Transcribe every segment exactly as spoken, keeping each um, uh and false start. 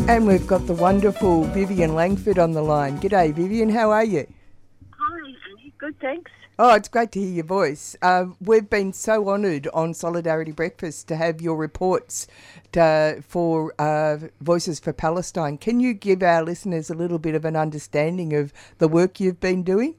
And we've got the wonderful Vivian Langford on the line. G'day, Vivian. How are you? Hi, Annie. Good, thanks. Oh, it's great to hear your voice. Um, we've been so honoured on Solidarity Breakfast to have your reports to, for uh, Voices for Palestine. Can you give our listeners a little bit of an understanding of the work you've been doing?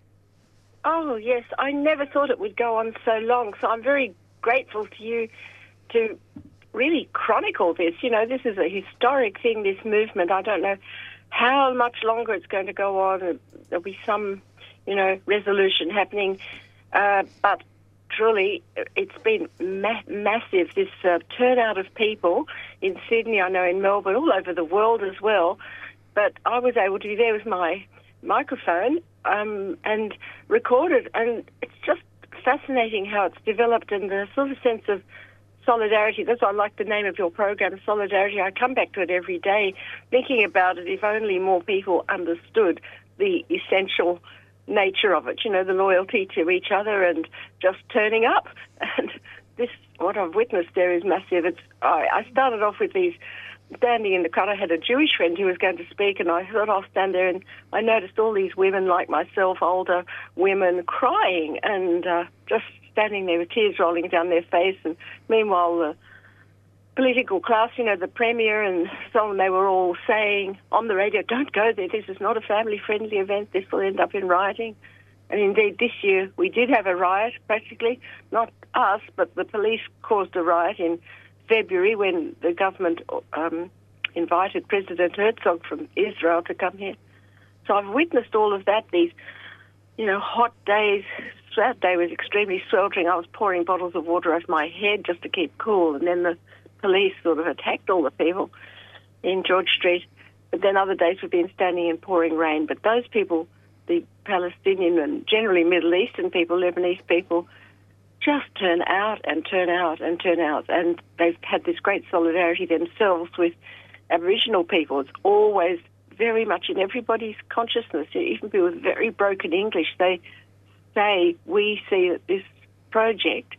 Oh, yes. I never thought it would go on so long, so I'm very grateful to you to really chronicle this. You know, this is a historic thing, this movement. I don't know how much longer it's going to go on. There'll be some, you know, resolution happening. Uh, but truly, it's been ma- massive, this uh, turnout of people in Sydney, I know in Melbourne, all over the world as well. But I was able to be there with my microphone um, and record it. And it's just fascinating how it's developed and the sort of sense of solidarity. That's why I like the name of your program, Solidarity. I come back to it every day thinking about it. If only more people understood the essential nature of it, you know, the loyalty to each other and just turning up. And this, what I've witnessed there is massive. It's, I, I started off with these, standing in the crowd. I had a Jewish friend who was going to speak, and I thought I'll stand there, and I noticed all these women like myself, older women, crying and uh, just standing there with tears rolling down their face. And meanwhile, the political class, you know, the Premier and so on, they were all saying on the radio, don't go there, this is not a family-friendly event, this will end up in rioting. And indeed, this year we did have a riot, practically. Not us, but the police caused a riot in February when the government um, invited President Herzog from Israel to come here. So I've witnessed all of that, these, you know, hot days. That day was extremely sweltering. I was pouring bottles of water over my head just to keep cool. And then the police sort of attacked all the people in George Street. But then other days we've been standing in pouring rain. But those people, the Palestinian and generally Middle Eastern people, Lebanese people, just turn out and turn out and turn out. And they've had this great solidarity themselves with Aboriginal people. It's always very much in everybody's consciousness, even people with very broken English. They say, we see that this project,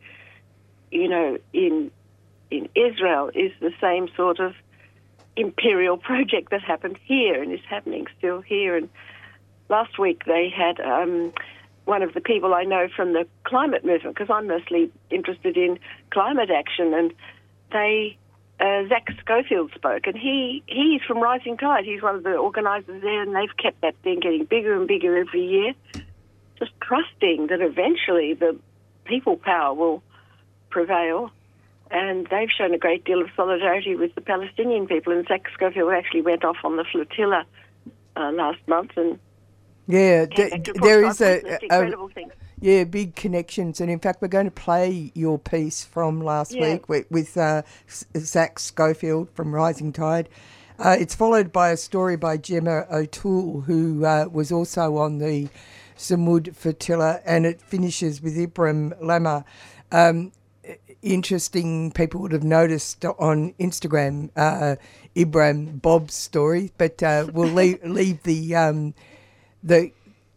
you know, in in Israel is the same sort of imperial project that happened here and is happening still here. And last week they had um, one of the people I know from the climate movement, because I'm mostly interested in climate action, and they, uh, Zach Schofield spoke, and he he's from Rising Tide. He's one of the organisers there, and they've kept that thing getting bigger and bigger every year, just trusting that eventually the people power will prevail. And they've shown a great deal of solidarity with the Palestinian people. And Zach Schofield actually went off on the flotilla uh, last month. And yeah, d- there is a, incredible a thing. Yeah, big connections. And in fact, we're going to play your piece from last Yeah. week with, with uh, Zach Schofield from Rising Tide. Uh, it's followed by a story by Gemma O'Toole, who uh, was also on the Samud flotilla, and it finishes with Ibrahim Lama. Um, interesting, people would have noticed on Instagram uh, Ibrahim Bob's story, but uh, we'll leave, leave the um, the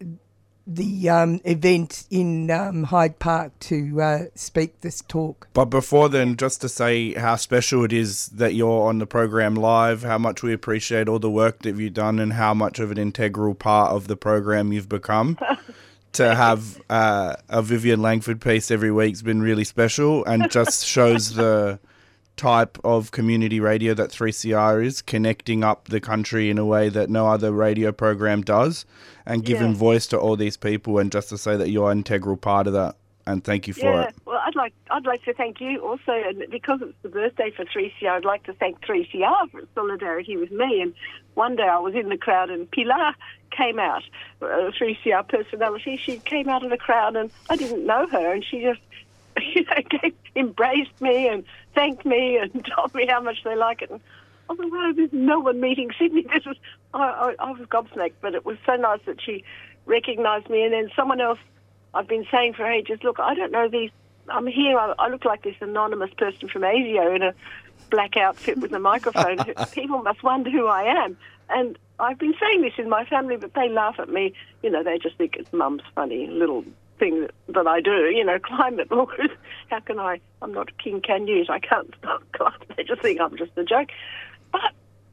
the um, event in um, Hyde Park to uh, speak this talk. But before then, just to say how special it is that you're on the program live, how much we appreciate all the work that you've done and how much of an integral part of the program you've become. To have uh, a Vivian Langford piece every week's been really special and just shows the type of community radio that three C R is, connecting up the country in a way that no other radio program does, and giving Yeah. voice to all these people. And just to say that you're an integral part of that, and thank you for Yeah, it. well, I'd like I'd like to thank you also, and because it's the birthday for three C R, I'd like to thank three C R for its solidarity with me. And one day I was in the crowd, and Pilar came out, a three C R personality. She came out of the crowd, and I didn't know her, and she just, you know, gave, embraced me and thanked me and told me how much they like it. And I thought, wow, this is Melbourne meeting Sydney. This was, I, I, I was gobsmacked, but it was so nice that she recognised me. And then someone else, I've been saying for ages, look, I don't know these, I'm here, I, I look like this anonymous person from ASIO in a black outfit with a microphone. People must wonder who I am. And I've been saying this in my family, but they laugh at me. You know, they just think it's mum's funny little thing that, that I do, you know, climate laws. How can I, I'm not King Canute, I can't stop climate. They just think I'm just a joke. But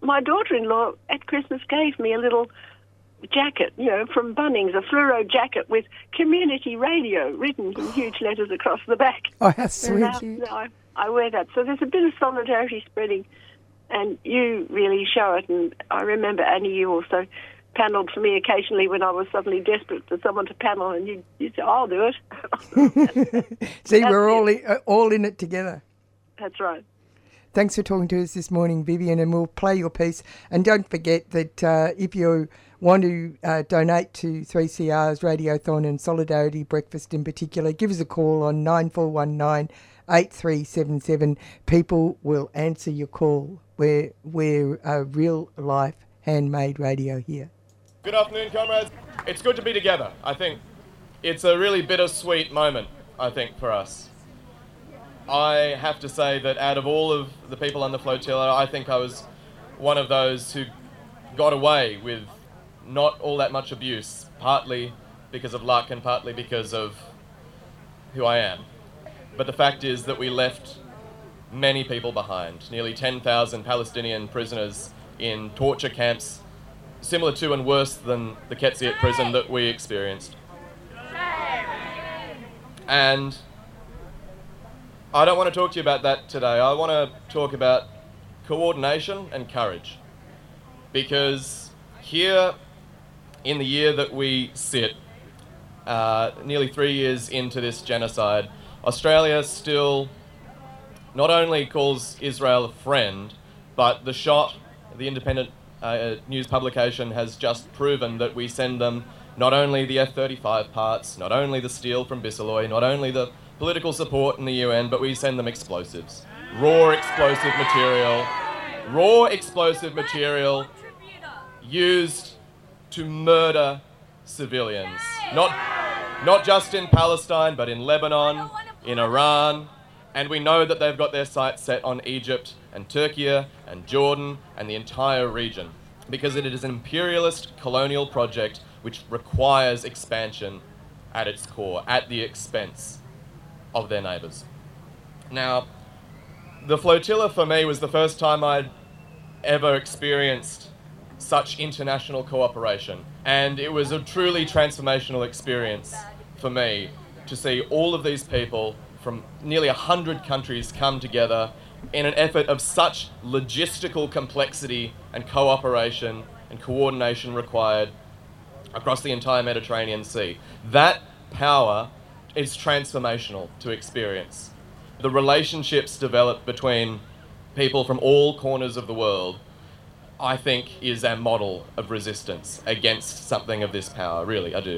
my daughter-in-law at Christmas gave me a little jacket, you know, from Bunnings, a fluoro jacket with community radio written in huge letters across the back. Oh, how sweet. Now, now I, I wear that. So there's a bit of solidarity spreading, and you really show it. And I remember, Annie, you also panelled for me occasionally when I was suddenly desperate for someone to panel, and you you say, I'll do it. See, That's we're all it. in, uh, all in it together. That's right. Thanks for talking to us this morning, Vivian, and we'll play your piece. And don't forget that uh, if you want to uh, donate to three C R's Radiothon and Solidarity Breakfast in particular, give us a call on nine four one nine, eight three seven seven. People will answer your call. We're, we're a real-life handmade radio here. Good afternoon, comrades. It's good to be together. I think it's a really bittersweet moment, I think, for us. I have to say that out of all of the people on the flotilla, I think I was one of those who got away with not all that much abuse, partly because of luck and partly because of who I am. But the fact is that we left many people behind, nearly ten thousand Palestinian prisoners in torture camps, similar to and worse than the Ketziat prison that we experienced. And I don't want to talk to you about that today. I want to talk about coordination and courage. Because here, in the year that we sit, uh, nearly three years into this genocide, Australia still not only calls Israel a friend, but the Shot, the independent uh, news publication, has just proven that we send them not only the F thirty-five parts, not only the steel from Bisalloy, not only the political support in the U N, but we send them explosives. Raw explosive material. Raw explosive material used to murder civilians. Not, not just in Palestine, but in Lebanon, in Iran, and we know that they've got their sights set on Egypt and Turkey and Jordan and the entire region, because it is an imperialist colonial project which requires expansion at its core, at the expense of their neighbours. Now, the flotilla for me was the first time I'd ever experienced such international cooperation, and it was a truly transformational experience for me to see all of these people from nearly a hundred countries come together in an effort of such logistical complexity and cooperation and coordination required across the entire Mediterranean Sea. That power is transformational to experience. The relationships developed between people from all corners of the world, I think, is our model of resistance against something of this power. Really, I do.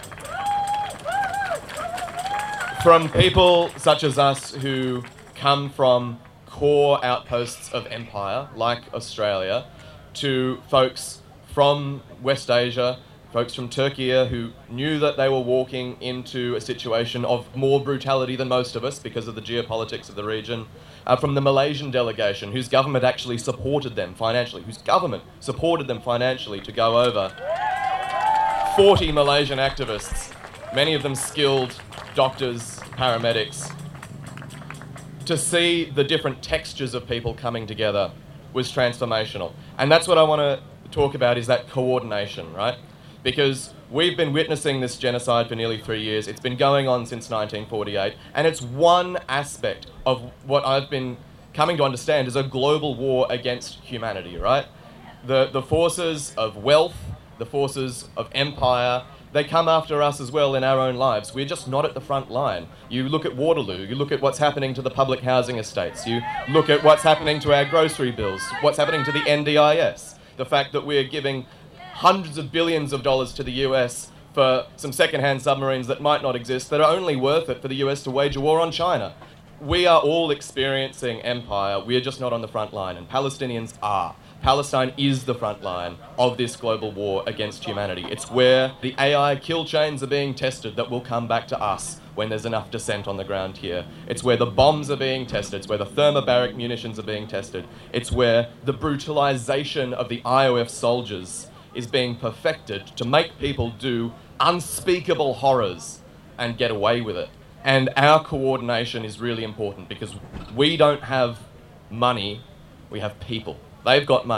From people such as us who come from core outposts of empire, like Australia, to folks from West Asia, folks from Turkey who knew that they were walking into a situation of more brutality than most of us because of the geopolitics of the region, uh, from the Malaysian delegation, whose government actually supported them financially, whose government supported them financially to go over. forty Malaysian activists, many of them skilled doctors, paramedics. To see the different textures of people coming together was transformational. And that's what I want to talk about, is that coordination, right? Because we've been witnessing this genocide for nearly three years. It's been going on since nineteen forty-eight, and it's one aspect of what I've been coming to understand is a global war against humanity, right? The, the forces of wealth, the forces of empire, they come after us as well in our own lives. We're just not at the front line. You look at Waterloo, you look at what's happening to the public housing estates, you look at what's happening to our grocery bills, what's happening to the N D I S, the fact that we're giving hundreds of billions of dollars to the U S for some second-hand submarines that might not exist, that are only worth it for the U S to wage a war on China. We are all experiencing empire, we are just not on the front line, and Palestinians are. Palestine is the front line of this global war against humanity. It's where the A I kill chains are being tested that will come back to us when there's enough dissent on the ground here. It's where the bombs are being tested. It's where the thermobaric munitions are being tested. It's where the brutalization of the I O F soldiers is being perfected to make people do unspeakable horrors and get away with it. And our coordination is really important because we don't have money, we have people. They've got money.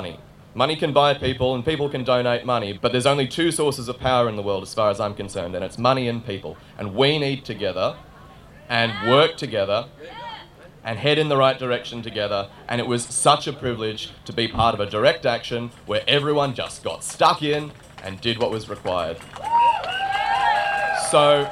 Money can buy people and people can donate money, but there's only two sources of power in the world as far as I'm concerned, and it's money and people. And we need together and work together and head in the right direction together. And it was such a privilege to be part of a direct action where everyone just got stuck in and did what was required. So,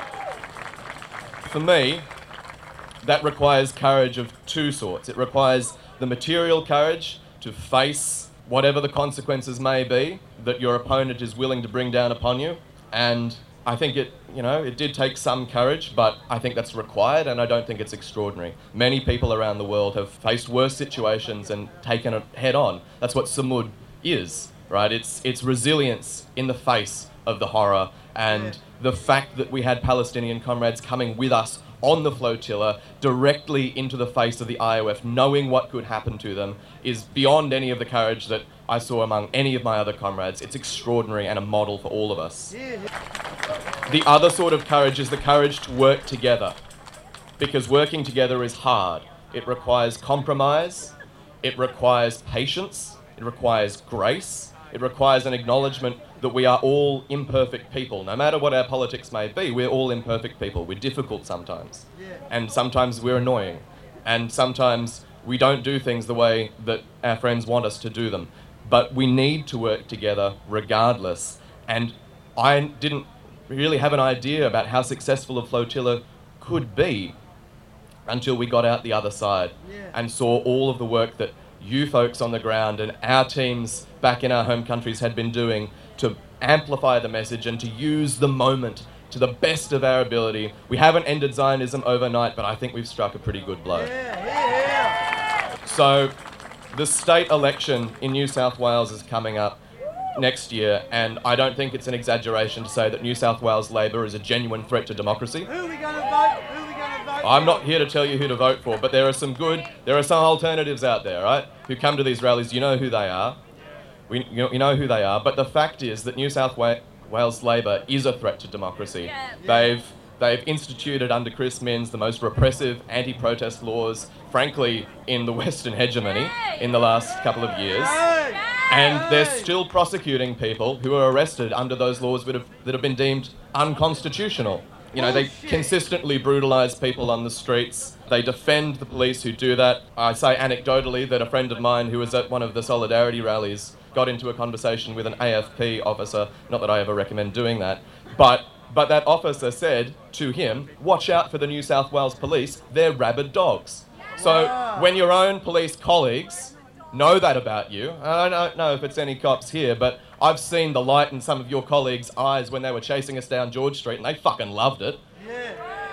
for me, that requires courage of two sorts. It requires the material courage to face whatever the consequences may be that your opponent is willing to bring down upon you. And I think it, you know, it did take some courage, but I think that's required, and I don't think it's extraordinary. Many people around the world have faced worse situations and taken it head on. That's what Samud is, right? It's it's resilience in the face of the horror, and the fact that we had Palestinian comrades coming with us on the flotilla directly into the face of the I O F, knowing what could happen to them, is beyond any of the courage that I saw among any of my other comrades. It's extraordinary and a model for all of us. The other sort of courage is the courage to work together, because working together is hard. It requires compromise, it requires patience, it requires grace, it requires an acknowledgement that we are all imperfect people. No matter what our politics may be, we're all imperfect people. We're difficult sometimes. And sometimes we're annoying. And sometimes we don't do things the way that our friends want us to do them. But we need to work together regardless. And I didn't really have an idea about how successful a flotilla could be until we got out the other side and saw all of the work that you folks on the ground and our teams back in our home countries had been doing to amplify the message and to use the moment to the best of our ability. We haven't ended Zionism overnight, but I think we've struck a pretty good blow. Yeah, yeah. So the state election in New South Wales is coming up next year, and I don't think it's an exaggeration to say that New South Wales Labor is a genuine threat to democracy. Who are we going to vote? Who are we going to vote I'm not here to tell you who to vote for, but there are some good, there are some alternatives out there, right? Who come to these rallies, you know who they are. We, you know, you know who they are, but the fact is that New South Wa- Wales Labor is a threat to democracy. Yeah. They've they've instituted under Chris Minns the most repressive anti-protest laws, frankly, in the Western hegemony in the last couple of years. And they're still prosecuting people who are arrested under those laws that have, that have been deemed unconstitutional. You know, they consistently brutalise people on the streets. They defend the police who do that. I say anecdotally that a friend of mine who was at one of the Solidarity rallies got into a conversation with an A F P officer. Not that I ever recommend doing that. But but that officer said to him, watch out for the New South Wales police, they're rabid dogs. So when your own police colleagues know that about you, I don't know if it's any cops here, but I've seen the light in some of your colleagues' eyes when they were chasing us down George Street, and they fucking loved it. Yeah.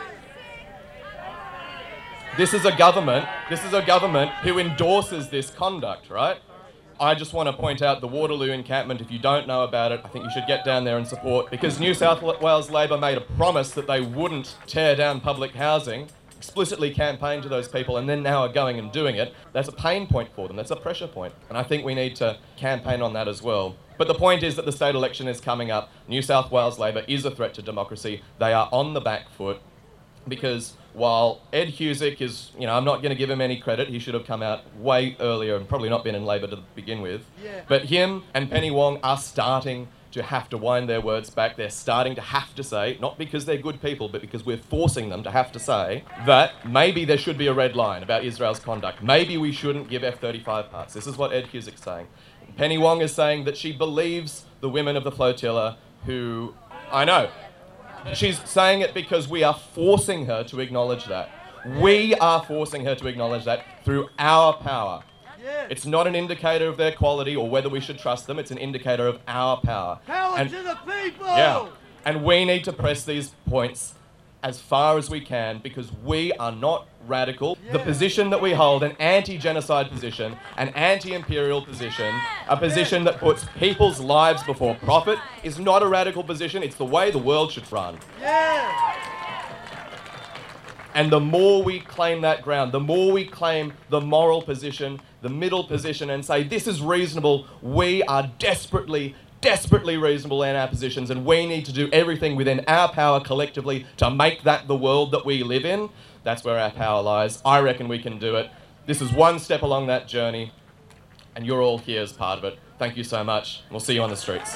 This is a government, this is a government who endorses this conduct, right? I just want to point out the Waterloo encampment. If you don't know about it, I think you should get down there and support, because New South Wales Labor made a promise that they wouldn't tear down public housing, explicitly campaigned to those people, and then now are going and doing it. That's a pain point for them. That's a pressure point. And I think we need to campaign on that as well. But the point is that the state election is coming up. New South Wales Labor is a threat to democracy. They are on the back foot, because while Ed Husic is, you know, I'm not going to give him any credit. He should have come out way earlier and probably not been in Labor to begin with. Yeah. But him and Penny Wong are starting to have to wind their words back. They're starting to have to say, not because they're good people, but because we're forcing them to have to say that maybe there should be a red line about Israel's conduct. Maybe we shouldn't give F thirty-five parts. This is what Ed Husic's saying. Penny Wong is saying that she believes the women of the flotilla who, I know, she's saying it because we are forcing her to acknowledge that. We are forcing her to acknowledge that through our power. It's not an indicator of their quality or whether we should trust them. It's an indicator of our power. Power and, to the people! Yeah. And we need to press these points as far as we can, because we are not radical. Yeah. The position that we hold, an anti-genocide position, an anti-imperial position, a position that puts people's lives before profit, is not a radical position. It's the way the world should run. Yeah. And the more we claim that ground, the more we claim the moral position, the middle position, and say, this is reasonable, we are desperately, desperately reasonable in our positions, and we need to do everything within our power collectively to make that the world that we live in. That's where our power lies. I reckon we can do it. This is one step along that journey, and you're all here as part of it. Thank you so much. We'll see you on the streets.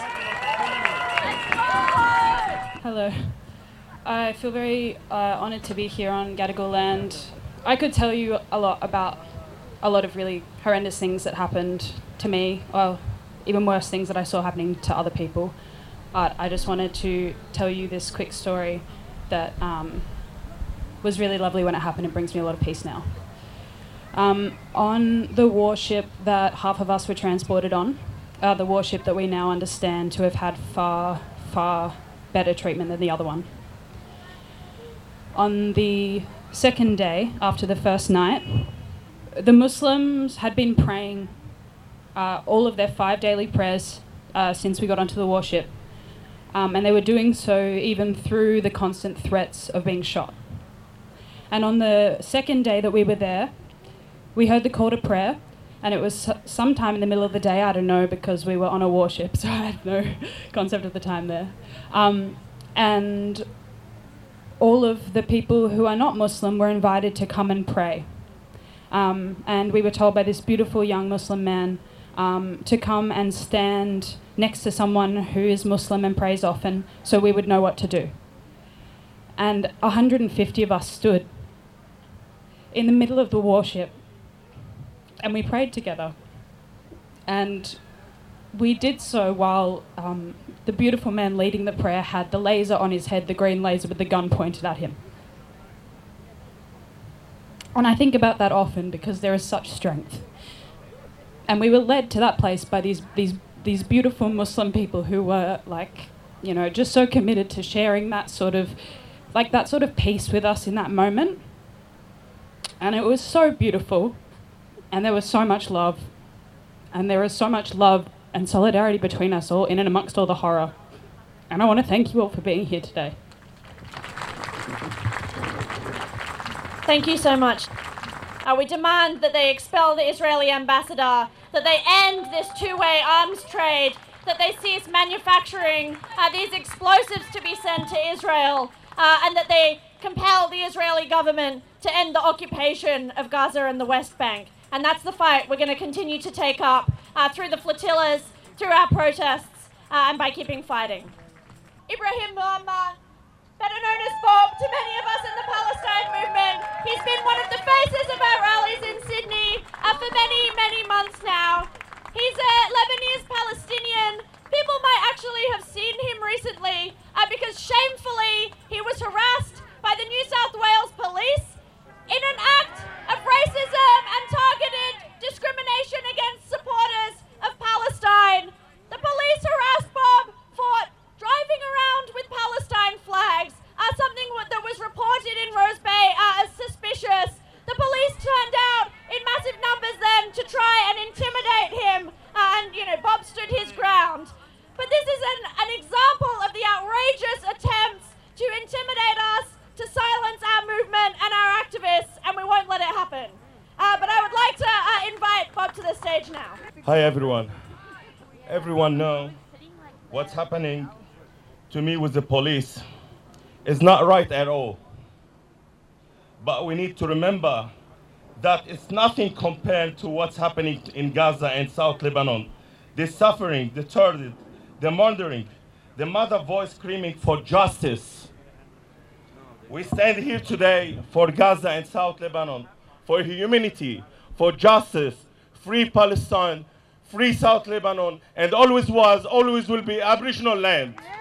Hello. I feel very uh, honoured to be here on Gadigal land. I could tell you a lot about a lot of really horrendous things that happened to me, or even worse things that I saw happening to other people. But I just wanted to tell you this quick story that um, was really lovely when it happened and brings me a lot of peace now. Um, on the warship that half of us were transported on, uh, the warship that we now understand to have had far, far better treatment than the other one. On the second day, after the first night, the Muslims had been praying uh, all of their five daily prayers uh, since we got onto the warship. Um, and they were doing so even through the constant threats of being shot. And on the second day that we were there, we heard the call to prayer, and it was sometime in the middle of the day, I don't know, because we were on a warship, so I had no concept of the time there. Um, and all of the people who are not Muslim were invited to come and pray. Um, and we were told by this beautiful young Muslim man um, to come and stand next to someone who is Muslim and prays often, so we would know what to do. And one hundred fifty of us stood in the middle of the warship, and we prayed together. And we did so while um, the beautiful man leading the prayer had the laser on his head, the green laser with the gun pointed at him. And I think about that often because there is such strength. And we were led to that place by these these these beautiful Muslim people who were like, you know, just so committed to sharing that sort of, like that sort of peace with us in that moment. And it was so beautiful. And there was so much love. And there was so much love and solidarity between us all in and amongst all the horror. And I want to thank you all for being here today. Thank you so much. Uh, we demand that they expel the Israeli ambassador, that they end this two-way arms trade, that they cease manufacturing uh, these explosives to be sent to Israel, uh, and that they compel the Israeli government to end the occupation of Gaza and the West Bank. And that's the fight we're going to continue to take up uh, through the flotillas, through our protests, uh, and by keeping fighting. Ibrahim Muhammad, better known as Bob to many of us in the Palestine movement. He's been one of the faces of our rallies in Sydney uh, for many, many months now. He's a Lebanese Palestinian. People might actually have seen him recently uh, because shamefully he was harassed by the New South Wales police in an act of racism and targeted discrimination against supporters of Palestine. The police harassed Bob for driving around with Palestine flags, uh, something that was reported in Rose Bay uh, as suspicious. The police turned out in massive numbers then to try and intimidate him, uh, and, you know, Bob stood his ground. But this is an, an example of the outrageous attempts to intimidate us, to silence our movement and our activists, and we won't let it happen. Uh, but I would like to uh, invite Bob to the stage now. Hi, everyone. Everyone know what's happening to me with the police is not right at all. But we need to remember that it's nothing compared to what's happening in Gaza and South Lebanon. The suffering, the torture, the murdering, the mother voice screaming for justice. We stand here today for Gaza and South Lebanon, for humanity, for justice, free Palestine, free South Lebanon, and always was, always will be Aboriginal land.